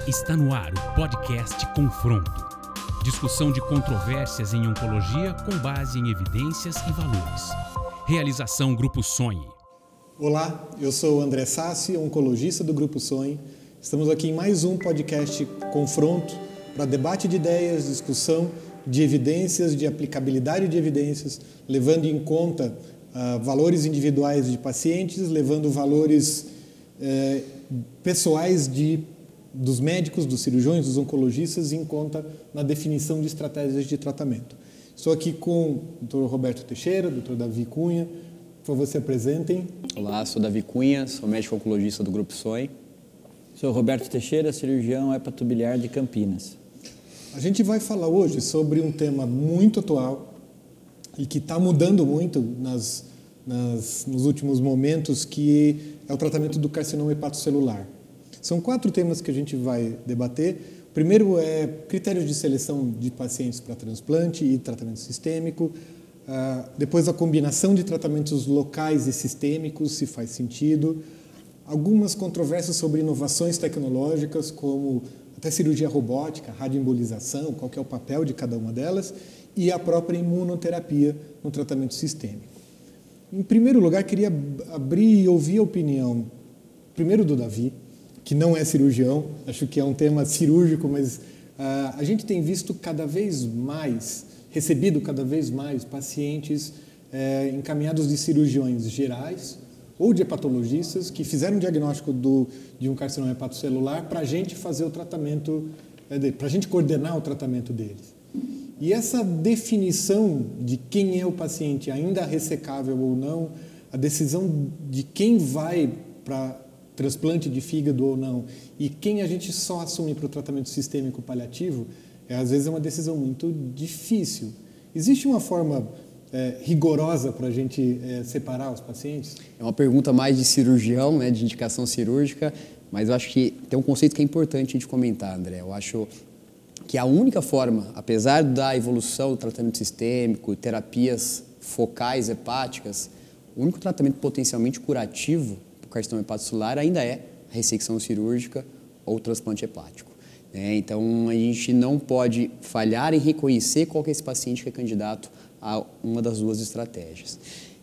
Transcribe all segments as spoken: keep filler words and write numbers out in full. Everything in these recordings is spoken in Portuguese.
Está no ar o podcast Confronto. Discussão de controvérsias em oncologia com base em evidências e valores. Realização Grupo Sonhe. Olá, eu sou o André Sassi, oncologista do Grupo Sonhe. Estamos aqui em mais um podcast Confronto para debate de ideias, discussão de evidências, de aplicabilidade de evidências, levando em conta uh, valores individuais de pacientes, levando valores uh, pessoais de dos médicos, dos cirurgiões, dos oncologistas em conta na definição de estratégias de tratamento. Estou aqui com o doutor Roberto Teixeira, doutor Davi Cunha. Por favor, se apresentem. Olá, sou Davi Cunha, sou médico oncologista do Grupo Sonhe. Sou Roberto Teixeira, cirurgião hepatobiliar de Campinas. A gente vai falar hoje sobre um tema muito atual e que está mudando muito nas, nas, nos últimos momentos, que é o tratamento do carcinoma hepatocelular. São quatro temas que a gente vai debater. O primeiro é critérios de seleção de pacientes para transplante e tratamento sistêmico. Uh, depois a combinação de tratamentos locais e sistêmicos, se faz sentido. Algumas controvérsias sobre inovações tecnológicas, como até cirurgia robótica, radioembolização, qual que é o papel de cada uma delas, e a própria imunoterapia no tratamento sistêmico. Em primeiro lugar, queria abrir e ouvir a opinião, primeiro do Davi, que não é cirurgião, acho que é um tema cirúrgico, mas uh, a gente tem visto cada vez mais, recebido cada vez mais pacientes uh, encaminhados de cirurgiões gerais ou de hepatologistas que fizeram o diagnóstico do, de um carcinoma hepatocelular para a gente fazer o tratamento, uh, para a gente coordenar o tratamento deles. E essa definição de quem é o paciente, ainda ressecável ou não, a decisão de quem vai para transplante de fígado ou não, e quem a gente só assume para o tratamento sistêmico paliativo, é, às vezes é uma decisão muito difícil. Existe uma forma é, rigorosa para a gente é, separar os pacientes? É uma pergunta mais de cirurgião, né, de indicação cirúrgica, mas eu acho que tem um conceito que é importante de comentar, André. Eu acho que a única forma, apesar da evolução do tratamento sistêmico, terapias focais hepáticas, o único tratamento potencialmente curativo o carcinoma hepatocelular ainda é a ressecção cirúrgica ou o transplante hepático. Né? Então, a gente não pode falhar em reconhecer qual que é esse paciente que é candidato a uma das duas estratégias.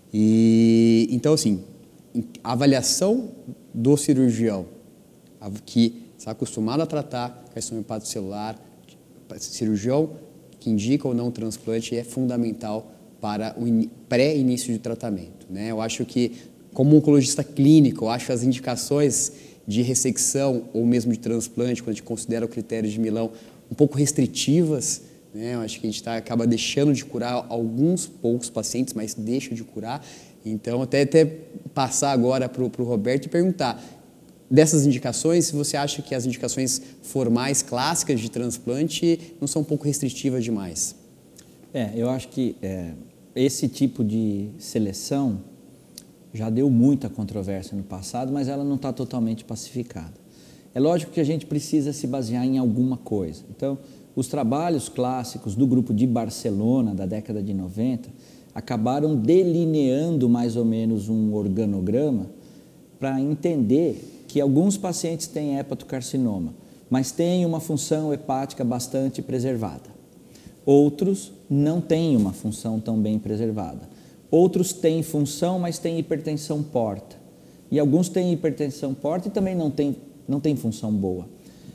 E, então, assim, a avaliação do cirurgião que está acostumado a tratar carcinoma hepatocelular, cirurgião que indica ou não o transplante, é fundamental para o pré-início de tratamento. Né? Eu acho que como oncologista clínico, eu acho as indicações de ressecção ou mesmo de transplante, quando a gente considera o critério de Milão, um pouco restritivas. Né? Eu acho que a gente tá, acaba deixando de curar alguns poucos pacientes, mas deixa de curar. Então, até, até passar agora para o Roberto e perguntar, dessas indicações, se você acha que as indicações formais clássicas de transplante não são um pouco restritivas demais? É, eu acho que é, esse tipo de seleção já deu muita controvérsia no passado, mas ela não está totalmente pacificada. É lógico que a gente precisa se basear em alguma coisa. Então, os trabalhos clássicos do grupo de Barcelona, da década de noventa, acabaram delineando mais ou menos um organograma para entender que alguns pacientes têm hepatocarcinoma, mas têm uma função hepática bastante preservada. Outros não têm uma função tão bem preservada. Outros têm função, mas têm hipertensão porta. E alguns têm hipertensão porta e também não têm, não têm função boa.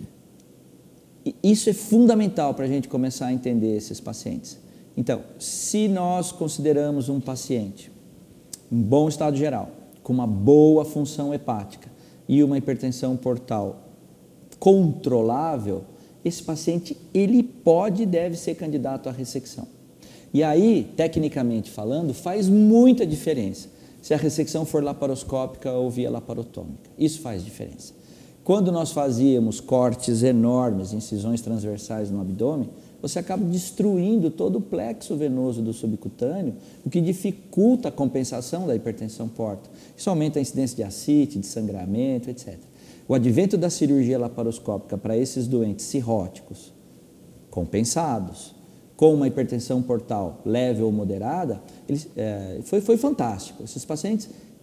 E isso é fundamental para a gente começar a entender esses pacientes. Então, se nós consideramos um paciente em bom estado geral, com uma boa função hepática e uma hipertensão portal controlável, esse paciente ele pode e deve ser candidato à ressecção. E aí, tecnicamente falando, faz muita diferença se a ressecção for laparoscópica ou via laparotômica. Isso faz diferença. Quando nós fazíamos cortes enormes, incisões transversais no abdômen, você acaba destruindo todo o plexo venoso do subcutâneo, o que dificulta a compensação da hipertensão porta. Isso aumenta a incidência de ascite, de sangramento, etcétera. O advento da cirurgia laparoscópica para esses doentes cirróticos, compensados, com uma hipertensão portal leve ou moderada, ele, é, foi, foi fantástico. Esses pacientes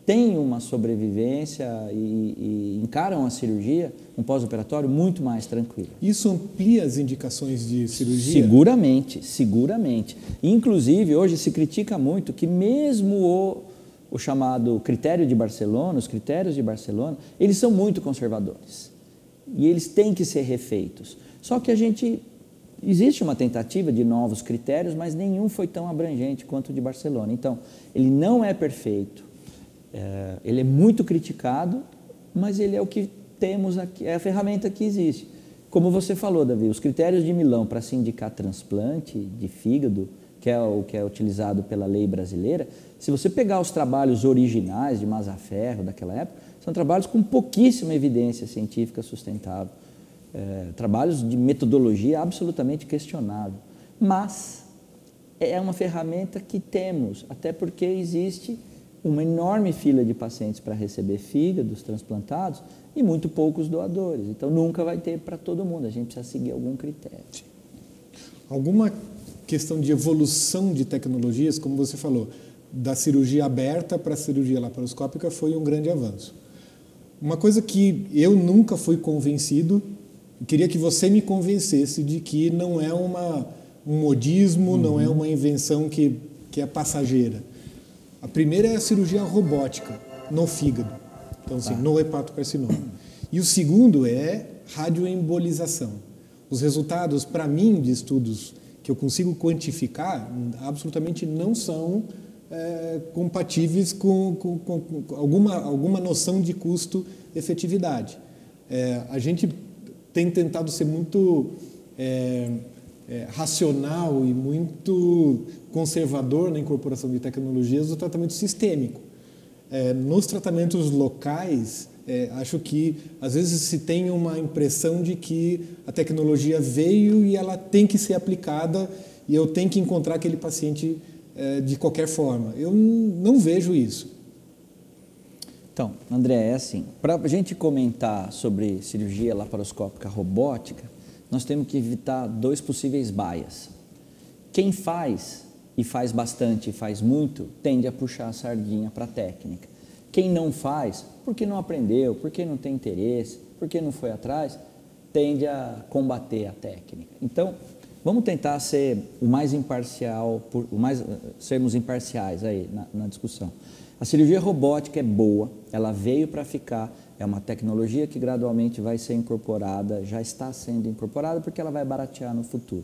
têm uma sobrevivência e, e encaram a cirurgia, um pós-operatório, muito mais tranquilo. Isso amplia as indicações de cirurgia? Seguramente, seguramente. Inclusive, hoje se critica muito que mesmo o, o chamado critério de Barcelona, os critérios de Barcelona, eles são muito conservadores. E eles têm que ser refeitos. Só que a gente... Existe uma tentativa de novos critérios, mas nenhum foi tão abrangente quanto o de Barcelona. Então, ele não é perfeito, é, ele é muito criticado, mas ele é o que temos aqui, é a ferramenta que existe. Como você falou, Davi, os critérios de Milão para se indicar transplante de fígado, que é o que é utilizado pela lei brasileira, se você pegar os trabalhos originais de Mazzaferro daquela época, são trabalhos com pouquíssima evidência científica sustentável. É, trabalhos de metodologia absolutamente questionável, mas é uma ferramenta que temos, até porque existe uma enorme fila de pacientes para receber fígados transplantados e muito poucos doadores, então nunca vai ter para todo mundo, a gente precisa seguir algum critério. Alguma questão de evolução de tecnologias, como você falou, da cirurgia aberta para a cirurgia laparoscópica foi um grande avanço. Uma coisa que eu nunca fui convencido, queria que você me convencesse de que não é uma, um modismo, uhum. não é uma invenção que, que é passageira. A primeira é a cirurgia robótica no fígado, então assim, tá. no hepatocarcinoma. E o segundo é radioembolização. Os resultados, para mim, de estudos que eu consigo quantificar, absolutamente não são é, compatíveis com, com, com, com alguma, alguma noção de custo-efetividade. É, a gente tem tentado ser muito é, é, racional e muito conservador na incorporação de tecnologias do tratamento sistêmico. É, nos tratamentos locais, é, acho que às vezes se tem uma impressão de que a tecnologia veio e ela tem que ser aplicada e eu tenho que encontrar aquele paciente é, de qualquer forma. Eu não vejo isso. Então, André, é assim, para a gente comentar sobre cirurgia laparoscópica robótica, nós temos que evitar dois possíveis bias. Quem faz, e faz bastante, e faz muito, tende a puxar a sardinha para a técnica. Quem não faz, porque não aprendeu, porque não tem interesse, porque não foi atrás, tende a combater a técnica. Então, vamos tentar ser o mais imparcial, o mais, sermos imparciais aí na, na discussão. A cirurgia robótica é boa, ela veio para ficar, é uma tecnologia que gradualmente vai ser incorporada, já está sendo incorporada porque ela vai baratear no futuro.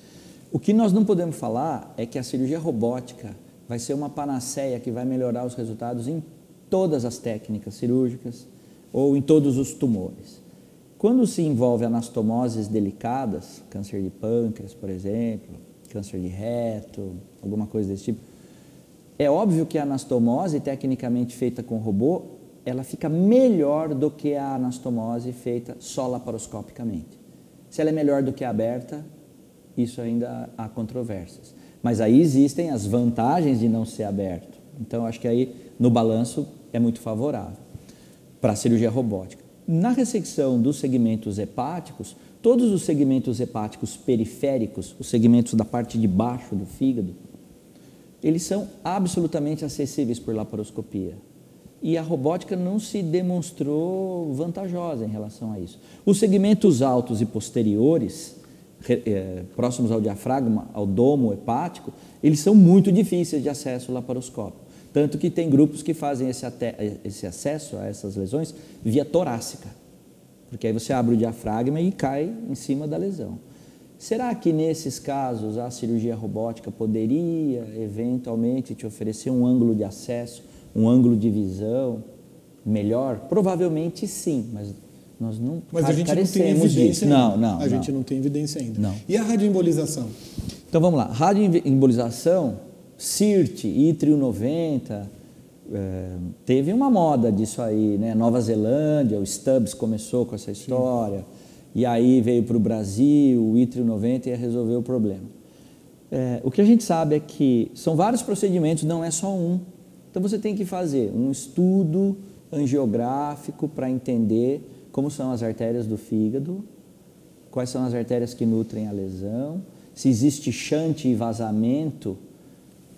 O que nós não podemos falar é que a cirurgia robótica vai ser uma panaceia que vai melhorar os resultados em todas as técnicas cirúrgicas ou em todos os tumores. Quando se envolve anastomoses delicadas, câncer de pâncreas, por exemplo, câncer de reto, alguma coisa desse tipo, é óbvio que a anastomose, tecnicamente feita com robô, ela fica melhor do que a anastomose feita só laparoscopicamente. Se ela é melhor do que a aberta, isso ainda há controvérsias. Mas aí existem as vantagens de não ser aberto. Então, acho que aí, no balanço, é muito favorável para a cirurgia robótica. Na ressecção dos segmentos hepáticos, todos os segmentos hepáticos periféricos, os segmentos da parte de baixo do fígado, eles são absolutamente acessíveis por laparoscopia. E a robótica não se demonstrou vantajosa em relação a isso. Os segmentos altos e posteriores, eh, próximos ao diafragma, ao domo hepático, eles são muito difíceis de acesso laparoscópico. Tanto que tem grupos que fazem esse, esse acesso a essas lesões via torácica. Porque aí você abre o diafragma e cai em cima da lesão. Será que nesses casos a cirurgia robótica poderia eventualmente te oferecer um ângulo de acesso, um ângulo de visão melhor? Provavelmente sim, mas nós não Mas a gente não tem evidência disso. Ainda. Não, não. A não. gente não tem evidência ainda. Não. E a radioembolização? Então vamos lá. Radioembolização, C I R T, I T R I O noventa, é, teve uma moda disso aí, né? Nova Zelândia, o Stubbs começou com essa história. Sim. E aí veio para o Brasil, o I T R I O noventa ia resolver o problema. É, o que a gente sabe é que são vários procedimentos, não é só um. Então você tem que fazer um estudo angiográfico para entender como são as artérias do fígado, quais são as artérias que nutrem a lesão, se existe shunt e vazamento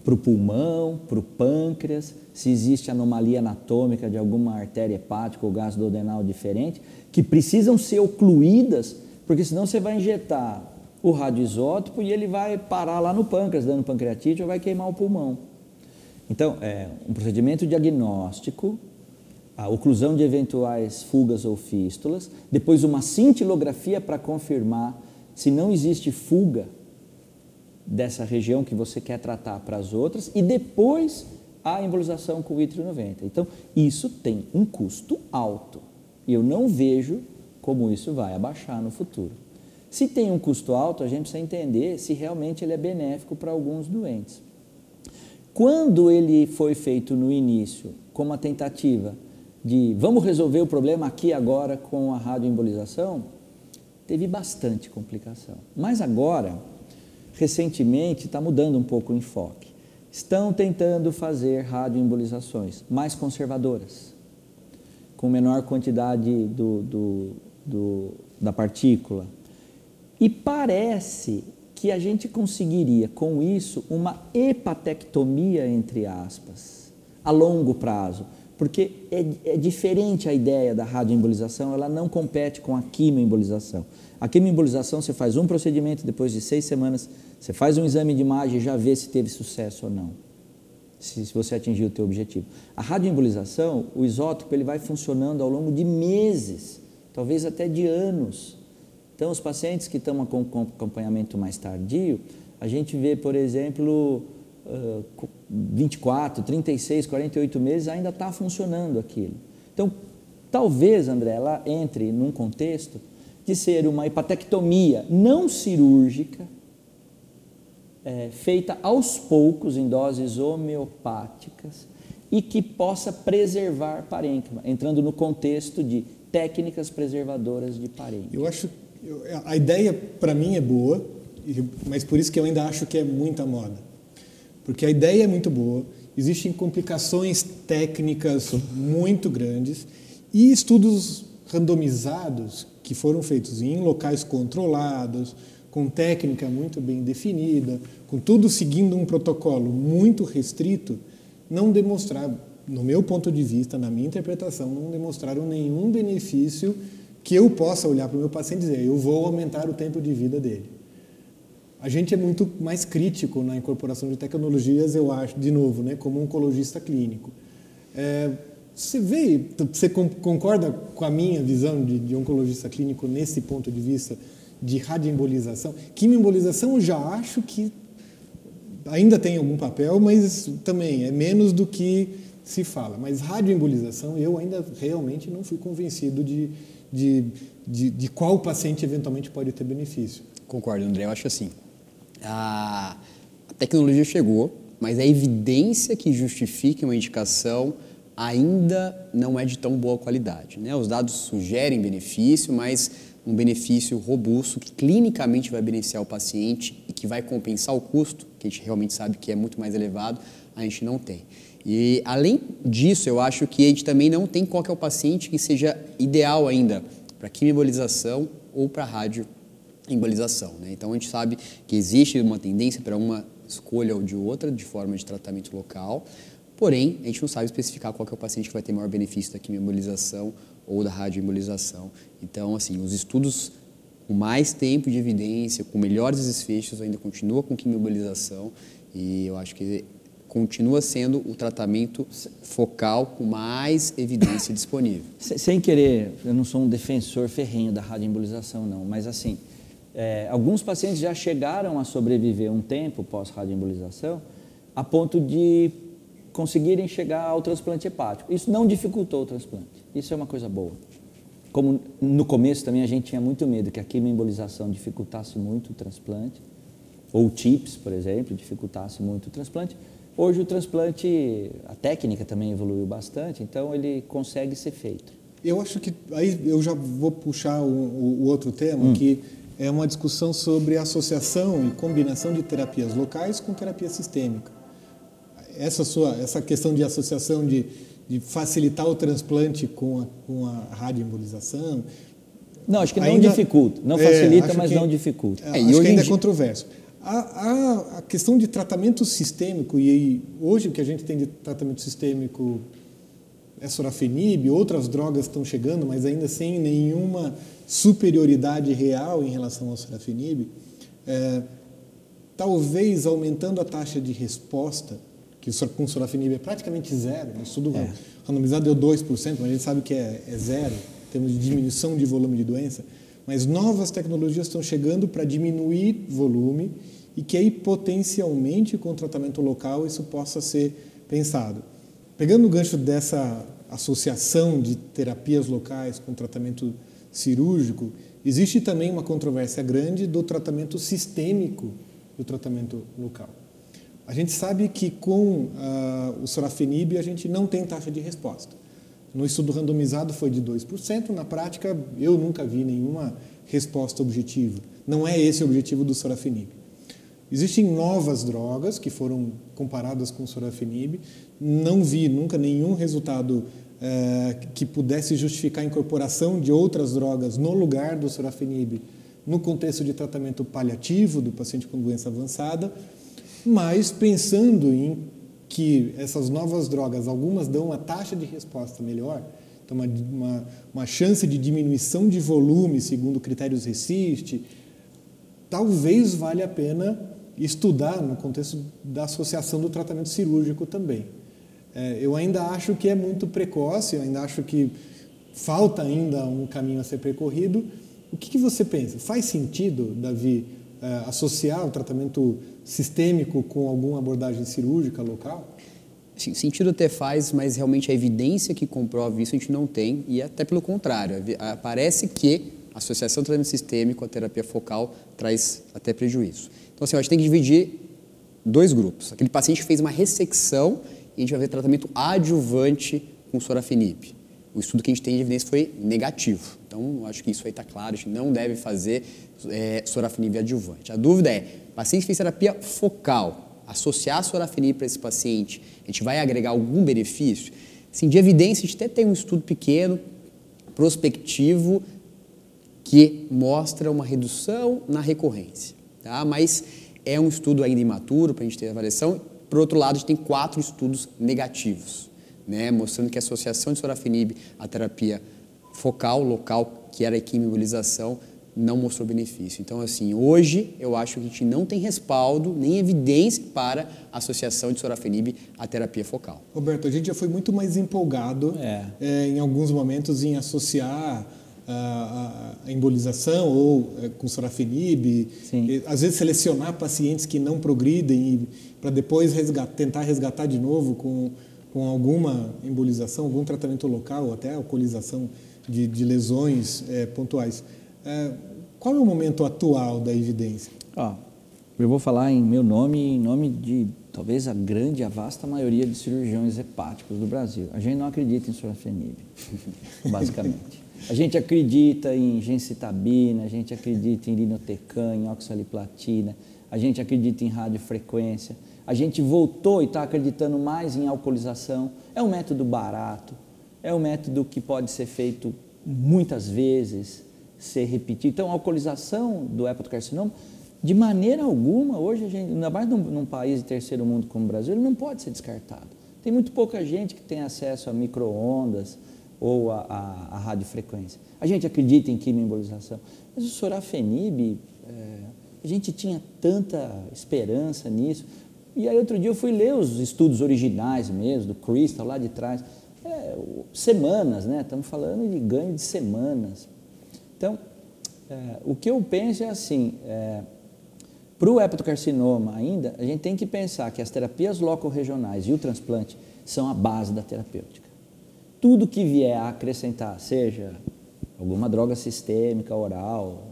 para o pulmão, para o pâncreas, se existe anomalia anatômica de alguma artéria hepática ou gastrodenal diferente, que precisam ser ocluídas, porque senão você vai injetar o radioisótopo e ele vai parar lá no pâncreas, dando pancreatite ou vai queimar o pulmão. Então, é um procedimento diagnóstico, a oclusão de eventuais fugas ou fístulas, depois uma cintilografia para confirmar se não existe fuga dessa região que você quer tratar para as outras, e depois a embolização com o ítrio noventa. Então, isso tem um custo alto e eu não vejo como isso vai abaixar no futuro. Se tem um custo alto, a gente precisa entender se realmente ele é benéfico para alguns doentes. Quando ele foi feito no início como uma tentativa de vamos resolver o problema aqui agora com a radioembolização, teve bastante complicação. Mas agora, recentemente, está mudando um pouco o enfoque. Estão tentando fazer radioembolizações mais conservadoras, com menor quantidade do, do, do, da partícula. E parece que a gente conseguiria, com isso, uma hepatectomia, entre aspas, a longo prazo. Porque é, é diferente a ideia da radioembolização, ela não compete com a quimioembolização. A quimioembolização você faz um procedimento, depois de seis semanas, você faz um exame de imagem e já vê se teve sucesso ou não, se, se você atingiu o teu objetivo. A radioembolização, o isótopo, ele vai funcionando ao longo de meses, talvez até de anos. Então, os pacientes que estão com, com acompanhamento mais tardio, a gente vê, por exemplo, uh, vinte e quatro, trinta e seis, quarenta e oito meses, ainda está funcionando aquilo. Então, talvez, André, ela entre num contexto de ser uma hepatectomia não cirúrgica, é, feita aos poucos, em doses homeopáticas, e que possa preservar parênquima, entrando no contexto de técnicas preservadoras de parênquima. Eu acho, eu, a ideia para mim é boa, mas por isso que eu ainda acho que é muita moda. Porque a ideia é muito boa, existem complicações técnicas muito grandes e estudos randomizados que foram feitos em locais controlados, com técnica muito bem definida, com tudo seguindo um protocolo muito restrito, não demonstraram, no meu ponto de vista, na minha interpretação, não demonstraram nenhum benefício que eu possa olhar para o meu paciente e dizer, eu vou aumentar o tempo de vida dele. A gente é muito mais crítico na incorporação de tecnologias, eu acho, de novo, né, como oncologista clínico. É, você vê, você concorda com a minha visão de, de oncologista clínico nesse ponto de vista de radioembolização? Quimioembolização eu já acho que ainda tem algum papel, mas também é menos do que se fala. Mas radioembolização eu ainda realmente não fui convencido de, de, de, de qual paciente eventualmente pode ter benefício. Concordo, André. Eu acho assim, a, a tecnologia chegou, mas a evidência que justifique uma indicação ainda não é de tão boa qualidade, né? Os dados sugerem benefício, mas um benefício robusto que clinicamente vai beneficiar o paciente e que vai compensar o custo, que a gente realmente sabe que é muito mais elevado, a gente não tem. E, além disso, eu acho que a gente também não tem qual que é o paciente que seja ideal ainda para quimioembolização ou para radioembolização, né? Então, a gente sabe que existe uma tendência para uma escolha ou de outra, de forma de tratamento local, porém, a gente não sabe especificar qual que é o paciente que vai ter maior benefício da quimioembolização ou da radioembolização. Então, assim, os estudos com mais tempo de evidência, com melhores desfechos, ainda continua com quimioembolização e eu acho que continua sendo o tratamento focal com mais evidência disponível. Sem querer, eu não sou um defensor ferrenho da radioembolização, não, mas assim, é, alguns pacientes já chegaram a sobreviver um tempo pós-radioembolização a ponto de conseguirem chegar ao transplante hepático. Isso não dificultou o transplante. Isso é uma coisa boa. Como no começo também a gente tinha muito medo que a quimioembolização dificultasse muito o transplante, ou o TIPS, por exemplo, dificultasse muito o transplante. Hoje o transplante, a técnica também evoluiu bastante, então ele consegue ser feito. Eu acho que, aí eu já vou puxar o, o outro tema, hum. que é uma discussão sobre associação e combinação de terapias locais com terapia sistêmica. Essa, sua, essa questão de associação de, de facilitar o transplante com a, com a radioembolização... Não, acho que não ainda, dificulta. Não facilita, é, mas que, não dificulta. É, acho que ainda é controverso. A, a, a questão de tratamento sistêmico, e aí, hoje o que a gente tem de tratamento sistêmico é sorafenib, outras drogas estão chegando, mas ainda sem nenhuma superioridade real em relação ao sorafenib, é, talvez aumentando a taxa de resposta, que com sorafenib é praticamente zero, o estudo é. randomizado deu dois por cento, mas a gente sabe que é, é zero, em termos de diminuição de volume de doença, mas novas tecnologias estão chegando para diminuir volume e que aí potencialmente com tratamento local isso possa ser pensado. Pegando o gancho dessa associação de terapias locais com tratamento cirúrgico, existe também uma controvérsia grande do tratamento sistêmico do tratamento local. A gente sabe que com uh, o sorafenib a gente não tem taxa de resposta. No estudo randomizado foi de dois por cento, na prática eu nunca vi nenhuma resposta objetiva. Não é esse o objetivo do sorafenib. Existem novas drogas que foram comparadas com o sorafenib, não vi nunca nenhum resultado eh, que pudesse justificar a incorporação de outras drogas no lugar do sorafenib no contexto de tratamento paliativo do paciente com doença avançada, mas pensando em que essas novas drogas, algumas dão uma taxa de resposta melhor, então uma, uma, uma chance de diminuição de volume segundo critérios RECIST, talvez valha a pena estudar no contexto da associação do tratamento cirúrgico também. É, eu ainda acho que é muito precoce, eu ainda acho que falta ainda um caminho a ser percorrido. O que, que você pensa? Faz sentido, Davi, é, associar o tratamento sistêmico com alguma abordagem cirúrgica local? Sim, sentido até faz, mas realmente a evidência que comprova isso a gente não tem, e até pelo contrário, parece que a associação do tratamento sistêmico à terapia focal traz até prejuízo. Então, assim, a gente tem que dividir dois grupos. Aquele paciente que fez uma ressecção e a gente vai ver tratamento adjuvante com sorafenib. O estudo que a gente tem de evidência foi negativo. Então, eu acho que isso aí está claro, a gente não deve fazer é, sorafenib adjuvante. A dúvida é, paciente que fez terapia focal, associar sorafenib para esse paciente, a gente vai agregar algum benefício? Assim, de evidência, a gente até tem um estudo pequeno, prospectivo, que mostra uma redução na recorrência. Tá? Mas é um estudo ainda imaturo para a gente ter avaliação. Por outro lado, a gente tem quatro estudos negativos, né? Mostrando que a associação de sorafenib à terapia focal, local, que era a quimioembolização, não mostrou benefício. Então, assim, hoje eu acho que a gente não tem respaldo, nem evidência para a associação de sorafenib à terapia focal. Roberto, a gente já foi muito mais empolgado é. É, em alguns momentos em associar a, a embolização ou é, com sorafenib, e, às vezes selecionar pacientes que não progridem para depois resgatar, tentar resgatar de novo com, com alguma embolização, algum tratamento local, ou até alcoolização de, de lesões é, pontuais. É, qual é o momento atual da evidência? Ó, eu vou falar em meu nome e em nome de talvez a grande, a vasta maioria de cirurgiões hepáticos do Brasil. A gente não acredita em sorafenib, basicamente. A gente acredita em gencitabina, a gente acredita em irinotecan, em oxaliplatina, a gente acredita em radiofrequência, a gente voltou e está acreditando mais em alcoolização. É um método barato, é um método que pode ser feito muitas vezes, ser repetido. Então, a alcoolização do hepatocarcinoma, de maneira alguma, hoje, a gente, ainda mais num, num país de terceiro mundo como o Brasil, ele não pode ser descartado. Tem muito pouca gente que tem acesso a micro-ondas ou a, a, a radiofrequência. A gente acredita em quimioembolização, mas o sorafenib, é, a gente tinha tanta esperança nisso. E aí, outro dia, eu fui ler os estudos originais mesmo, do Crystal, lá de trás. É, semanas, né? Estamos falando de ganho de semanas. Então, é, o que eu penso é assim, é, para o hepatocarcinoma ainda, a gente tem que pensar que as terapias locorregionais e o transplante são a base da terapêutica. Tudo que vier a acrescentar, seja alguma droga sistêmica oral,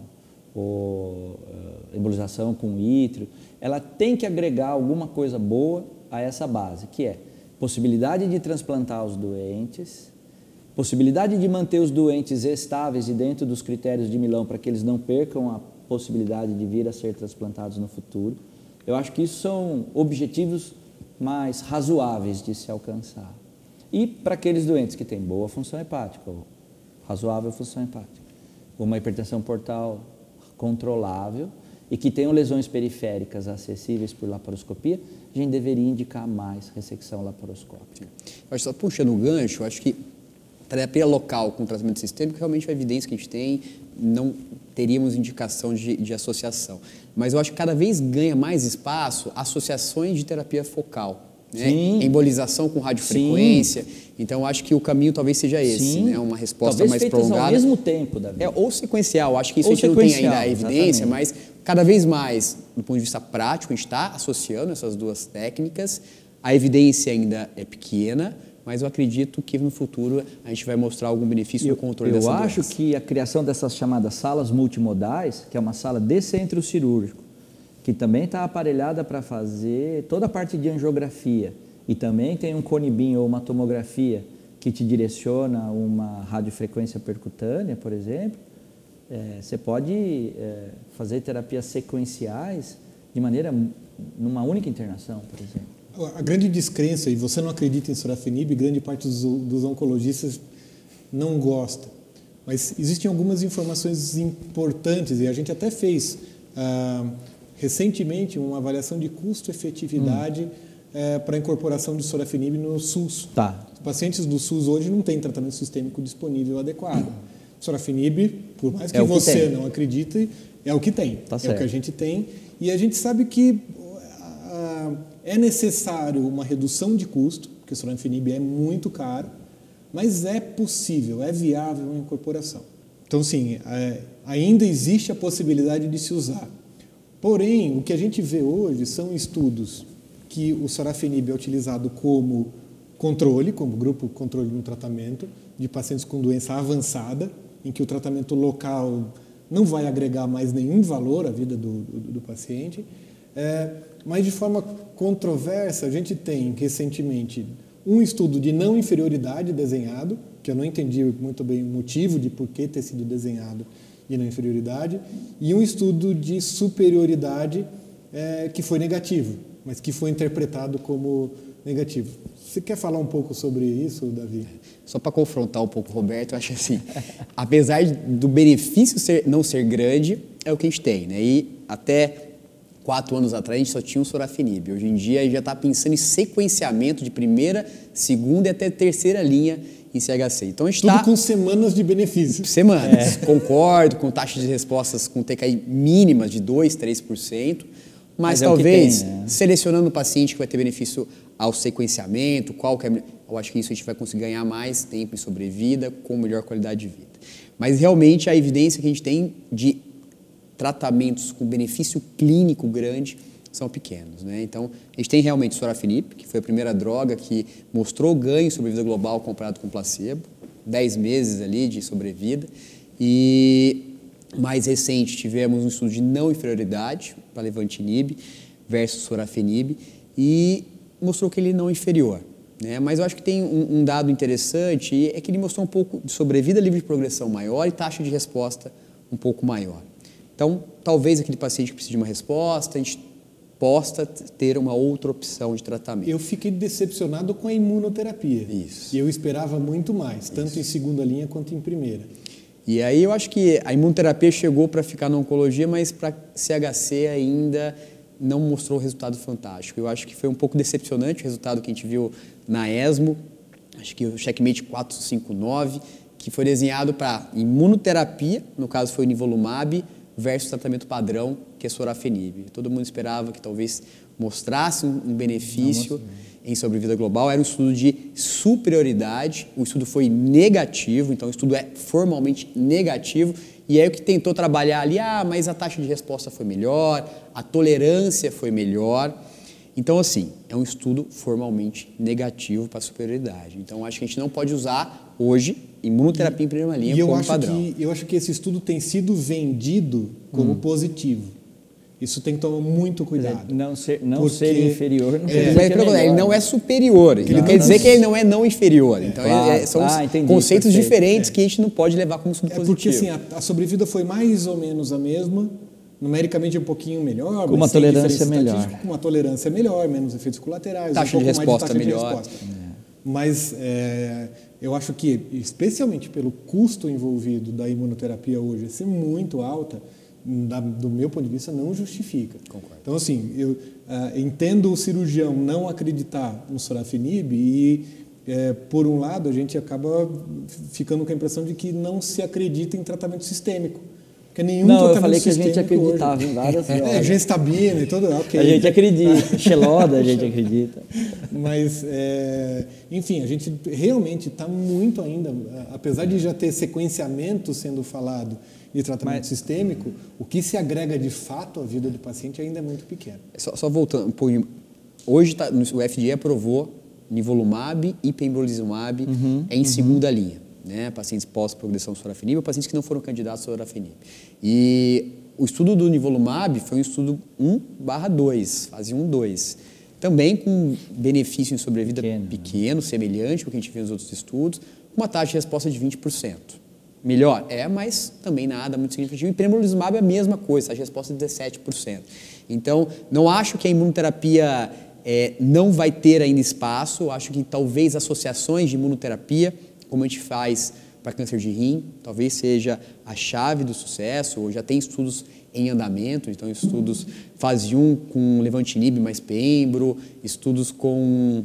ou uh, embolização com ítrio, ela tem que agregar alguma coisa boa a essa base, que é possibilidade de transplantar os doentes, possibilidade de manter os doentes estáveis e dentro dos critérios de Milão para que eles não percam a possibilidade de vir a ser transplantados no futuro. Eu acho que isso são objetivos mais razoáveis de se alcançar. E para aqueles doentes que têm boa função hepática, ou razoável função hepática, uma hipertensão portal controlável e que tenham lesões periféricas acessíveis por laparoscopia, a gente deveria indicar mais ressecção laparoscópica. Eu acho, só puxando o gancho, eu acho que terapia local com tratamento sistêmico, realmente a evidência que a gente tem, não teríamos indicação de, de associação. Mas eu acho que cada vez ganha mais espaço associações de terapia focal. Né? Embolização com radiofrequência. Sim. Então, eu acho que o caminho talvez seja esse, né? Uma resposta talvez mais prolongada. Ao mesmo tempo, Davi. É, ou sequencial, acho que isso ou a gente não tem ainda a evidência, exatamente. Mas cada vez mais, do ponto de vista prático, a gente está associando essas duas técnicas. A evidência ainda é pequena, mas eu acredito que no futuro a gente vai mostrar algum benefício no controle dessa doença. Eu acho que a criação dessas chamadas salas multimodais, que é uma sala de centro cirúrgico, que também está aparelhada para fazer toda a parte de angiografia e também tem um conibim ou uma tomografia que te direciona uma radiofrequência percutânea, por exemplo, é, você pode é, fazer terapias sequenciais de maneira, numa única internação, por exemplo. A grande descrença, e você não acredita em sorafenib, grande parte dos, dos oncologistas não gosta, mas existem algumas informações importantes e a gente até fez ah, recentemente uma avaliação de custo-efetividade hum. é, para a incorporação de sorafenib no SUS. Tá. Os pacientes do SUS hoje não têm tratamento sistêmico disponível adequado. Hum. Sorafenib, por mais que é você que não acredite, é o que tem. Tá é certo. o que a gente tem. E a gente sabe que uh, é necessário uma redução de custo, porque o sorafenib é muito caro, mas é possível, é viável uma incorporação. Então, sim, é, ainda existe a possibilidade de se usar. Porém, o que a gente vê hoje são estudos que o sorafenib é utilizado como controle, como grupo controle no tratamento de pacientes com doença avançada, em que o tratamento local não vai agregar mais nenhum valor à vida do, do, do paciente. É, mas, de forma controversa, a gente tem recentemente um estudo de não inferioridade desenhado, que eu não entendi muito bem o motivo de por que ter sido desenhado de não inferioridade, e um estudo de superioridade é, que foi negativo, mas que foi interpretado como negativo. Você quer falar um pouco sobre isso, Davi? Só para confrontar um pouco o Roberto, eu acho assim, apesar do benefício ser, não ser grande, é o que a gente tem, né? E até quatro anos atrás a gente só tinha um sorafenib. Hoje em dia a gente já está pensando em sequenciamento de primeira, segunda e até terceira linha em C H C. Então a gente Tudo tá... com semanas de benefício. Semanas, é. Concordo, com taxas de respostas com T K I mínimas de dois, três por cento, mas, mas é talvez tem, né? Selecionando o paciente que vai ter benefício ao sequenciamento, qual que é... Eu acho que isso a gente vai conseguir ganhar mais tempo em sobrevida, com melhor qualidade de vida. Mas realmente a evidência que a gente tem de tratamentos com benefício clínico grande são pequenos, né? Então, a gente tem realmente sorafenib, que foi a primeira droga que mostrou ganho em sobrevida global comparado com placebo, dez meses ali de sobrevida. E mais recente tivemos um estudo de não inferioridade para levantinib versus sorafenib e mostrou que ele não é inferior, né? Mas eu acho que tem um, um dado interessante, é que ele mostrou um pouco de sobrevida livre de progressão maior e taxa de resposta um pouco maior. Então, talvez aquele paciente que precise de uma resposta, a gente possa ter uma outra opção de tratamento. Eu fiquei decepcionado com a imunoterapia. Isso. E eu esperava muito mais, Isso. tanto em segunda linha quanto em primeira. E aí eu acho que a imunoterapia chegou para ficar na oncologia, mas para C H C ainda não mostrou resultado fantástico. Eu acho que foi um pouco decepcionante o resultado que a gente viu na ESMO, acho que o CheckMate quatro cinco nove, que foi desenhado para imunoterapia, no caso foi o nivolumab, versus tratamento padrão, que é sorafenib. Todo mundo esperava que talvez mostrasse um benefício em sobrevida global. Era um estudo de superioridade, o estudo foi negativo, então o estudo é formalmente negativo, e aí o que tentou trabalhar ali, ah, mas a taxa de resposta foi melhor, a tolerância foi melhor. Então, assim, é um estudo formalmente negativo para a superioridade. Então, acho que a gente não pode usar hoje imunoterapia e, em primeira linha e eu como acho padrão. Que, eu acho que esse estudo tem sido vendido como hum. positivo. Isso tem que tomar muito cuidado. Não ser, não ser inferior não é, quer dizer mas, que é melhor. Ele não é superior, ele não, quer dizer que ele não é não inferior. Então, claro. é, são ah, entendi, conceitos perfeito. diferentes é. que a gente não pode levar como estudo é positivo. Porque assim, a, a sobrevida foi mais ou menos a mesma, numericamente um pouquinho melhor, com uma tolerância melhor. Com uma tolerância melhor, menos efeitos colaterais, taxa um pouco de resposta mais de taxa melhor. de resposta. É. Mas é, eu acho que, especialmente pelo custo envolvido da imunoterapia hoje ser muito alta, da, do meu ponto de vista, não justifica. Concordo. Então, assim, eu uh, entendo o cirurgião não acreditar no sorafenib e, é, por um lado, a gente acaba ficando com a impressão de que não se acredita em tratamento sistêmico. Porque nenhum não, tratamento eu falei que a gente sistêmico acreditava hoje, em várias drogas. É, gestabina e tudo, ok. A gente acredita, xeloda a gente acredita. Mas, é, enfim, a gente realmente está muito ainda, apesar de já ter sequenciamento sendo falado de tratamento Mas, sistêmico, o que se agrega de fato à vida do paciente ainda é muito pequeno. Só, só voltando um pouquinho, hoje tá, o F D A aprovou nivolumab e pembrolizumab uhum, em uhum. segunda linha. Né, pacientes pós-progressão sorafenib ou pacientes que não foram candidatos a sorafenib. E o estudo do nivolumab foi um estudo um barra dois, fase um, dois. Também com benefício em sobrevida pequeno, pequeno né? semelhante ao que a gente viu nos outros estudos, uma taxa de resposta de vinte por cento. Melhor? É, mas também nada muito significativo. E pembrolizumab é a mesma coisa, taxa de resposta de dezessete por cento. Então, não acho que a imunoterapia é, não vai ter ainda espaço, acho que talvez associações de imunoterapia, como a gente faz para câncer de rim, talvez seja a chave do sucesso, ou já tem estudos em andamento, então estudos fase um com levantinib mais pembro, estudos com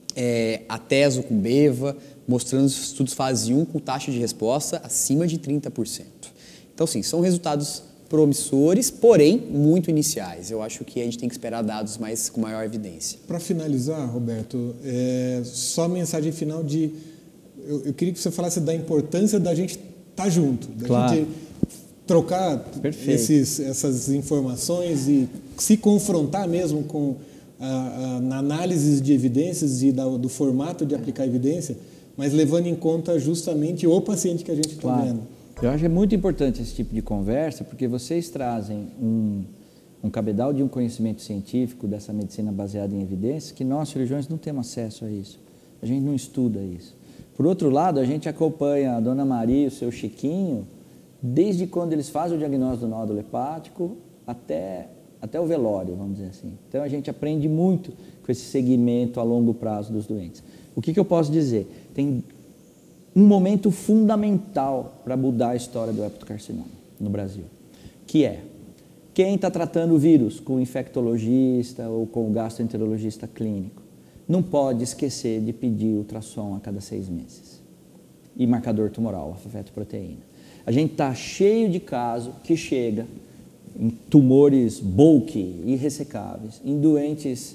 é, atezo com beva, mostrando estudos fase um com taxa de resposta acima de trinta por cento. Então, sim, são resultados promissores, porém muito iniciais. Eu acho que a gente tem que esperar dados mais, com maior evidência. Para finalizar, Roberto, é, só a mensagem final de... Eu, eu queria que você falasse da importância da gente estar tá junto, da claro. gente trocar esses, essas informações e se confrontar mesmo com a, a, na análise de evidências e da, do formato de aplicar evidência, mas levando em conta justamente o paciente que a gente está claro. vendo. Eu acho que é muito importante esse tipo de conversa, porque vocês trazem um, um cabedal de um conhecimento científico dessa medicina baseada em evidências que nós, cirurgiões, não temos acesso a isso. A gente não estuda isso. Por outro lado, a gente acompanha a Dona Maria e o seu Chiquinho desde quando eles fazem o diagnóstico do nódulo hepático até, até o velório, vamos dizer assim. Então, a gente aprende muito com esse segmento a longo prazo dos doentes. O que, que eu posso dizer? Tem um momento fundamental para mudar a história do hepatocarcinoma no Brasil, que é quem está tratando o vírus com o infectologista ou com o gastroenterologista clínico não pode esquecer de pedir ultrassom a cada seis meses e marcador tumoral, alfa-fetoproteína. A gente está cheio de casos que chega em tumores bulky, irressecáveis, em doentes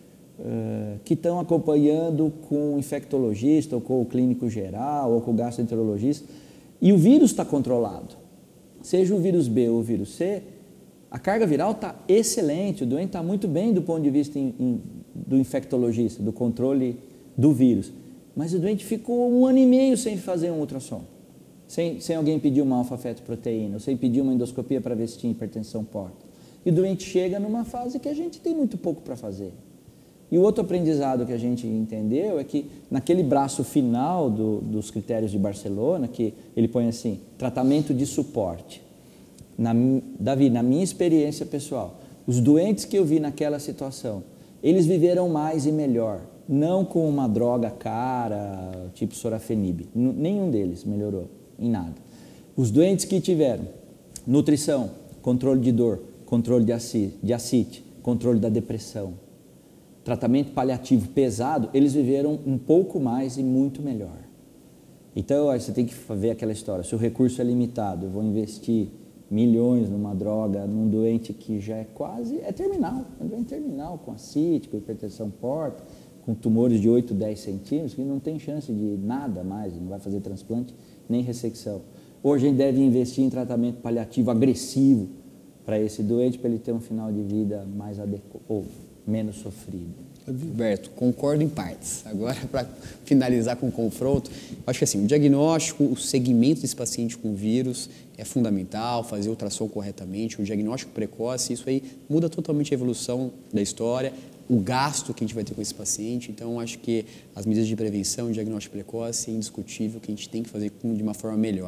uh, que estão acompanhando com o infectologista ou com o clínico geral ou com o gastroenterologista e o vírus está controlado. Seja o vírus B ou o vírus C, a carga viral está excelente, o doente está muito bem do ponto de vista in, in, do infectologista, do controle do vírus. Mas o doente ficou um ano e meio sem fazer um ultrassom, sem, sem alguém pedir uma alfa-fetoproteína, ou sem pedir uma endoscopia para ver se tinha hipertensão porta. E o doente chega numa fase que a gente tem muito pouco para fazer. E o outro aprendizado que a gente entendeu é que naquele braço final do, dos critérios de Barcelona, que ele põe assim, tratamento de suporte. Na, Davi, na minha experiência pessoal, os doentes que eu vi naquela situação, eles viveram mais e melhor, não com uma droga cara, tipo sorafenib, nenhum deles melhorou em nada. Os doentes que tiveram nutrição, controle de dor, controle de ascite, controle da depressão, tratamento paliativo pesado, eles viveram um pouco mais e muito melhor. Então, você tem que ver aquela história, se o recurso é limitado, eu vou investir milhões numa droga, num doente que já é quase, é terminal, é um doente terminal, com ascite, com hipertensão porta, com tumores de oito, dez centímetros, que não tem chance de nada mais, não vai fazer transplante nem ressecção. Hoje a gente deve investir em tratamento paliativo agressivo para esse doente, para ele ter um final de vida mais adequado, ou menos sofrido. Roberto, concordo em partes. Agora, para finalizar com o confronto, acho que assim, o diagnóstico, o segmento desse paciente com vírus é fundamental, fazer o ultrassom corretamente, o diagnóstico precoce, isso aí muda totalmente a evolução da história, o gasto que a gente vai ter com esse paciente. Então, acho que as medidas de prevenção, o diagnóstico precoce é indiscutível que a gente tem que fazer de uma forma melhor.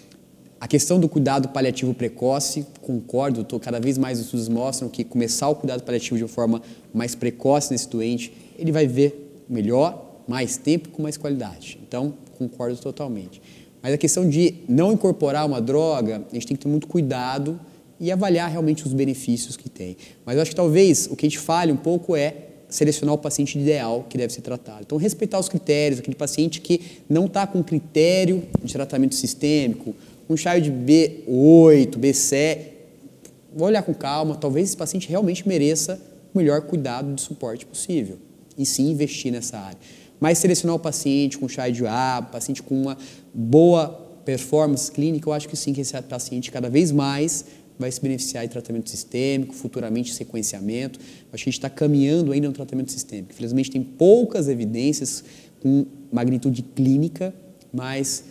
A questão do cuidado paliativo precoce, concordo, tô, cada vez mais os estudos mostram que começar o cuidado paliativo de uma forma mais precoce nesse doente, ele vai ver melhor, mais tempo com mais qualidade. Então, concordo totalmente. Mas a questão de não incorporar uma droga, a gente tem que ter muito cuidado e avaliar realmente os benefícios que tem. Mas eu acho que talvez o que a gente fale um pouco é selecionar o paciente ideal que deve ser tratado. Então, respeitar os critérios, aquele paciente que não está com critério de tratamento sistêmico, um child B oito, B sete, vou olhar com calma, talvez esse paciente realmente mereça o melhor cuidado de suporte possível, e sim investir nessa área. Mas selecionar o paciente com child A, paciente com uma boa performance clínica, eu acho que sim, que esse paciente cada vez mais vai se beneficiar de tratamento sistêmico, futuramente sequenciamento. Acho que a gente está caminhando ainda no tratamento sistêmico. Infelizmente, tem poucas evidências com magnitude clínica, mas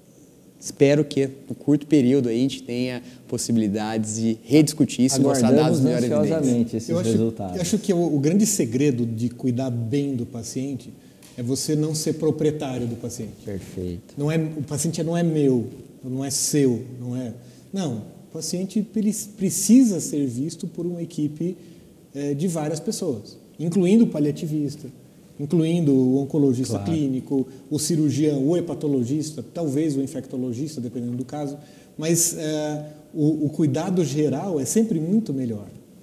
espero que no curto período aí, a gente tenha possibilidades de rediscutir isso e mostrar dados melhor evidentes. Esses eu acho, resultados. Eu acho que o, o grande segredo de cuidar bem do paciente é você não ser proprietário do paciente. Perfeito. Não é, o paciente não é meu, não é seu, não é... Não. O paciente precisa ser visto por uma equipe é, de várias pessoas, incluindo o paliativista, incluindo o oncologista claro. clínico, o cirurgião, o hepatologista, talvez o infectologista, dependendo do caso, mas é, o, o cuidado geral é sempre muito melhor.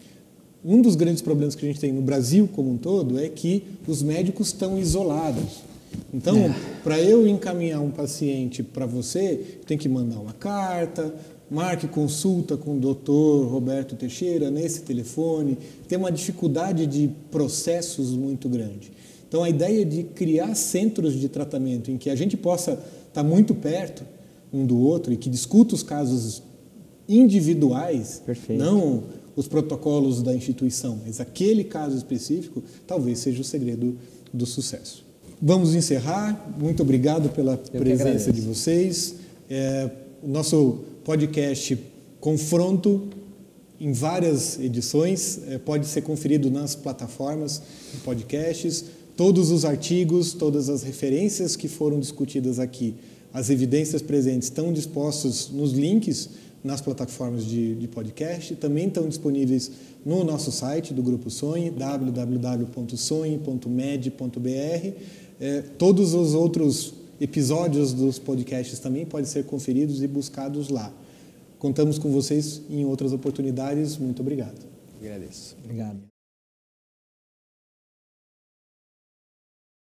Um dos grandes problemas que a gente tem no Brasil como um todo é que os médicos estão isolados. Então, é. para eu encaminhar um paciente para você, tem que mandar uma carta, marque consulta com o doutor Roberto Teixeira nesse telefone, tem uma dificuldade de processos muito grande. Então, a ideia de criar centros de tratamento em que a gente possa estar muito perto um do outro e que discuta os casos individuais, Perfeito. não os protocolos da instituição, mas aquele caso específico, talvez seja o segredo do sucesso. Vamos encerrar. Muito obrigado pela Eu presença de vocês. É, o nosso podcast Confronto, em várias edições, é, pode ser conferido nas plataformas de podcasts. Todos os artigos, todas as referências que foram discutidas aqui, as evidências presentes estão dispostos nos links nas plataformas de, de podcast, também estão disponíveis no nosso site do Grupo Sonhe, w w w ponto sonhe ponto med ponto b r. É, todos os outros episódios dos podcasts também podem ser conferidos e buscados lá. Contamos com vocês em outras oportunidades. Muito obrigado. Agradeço. Obrigado.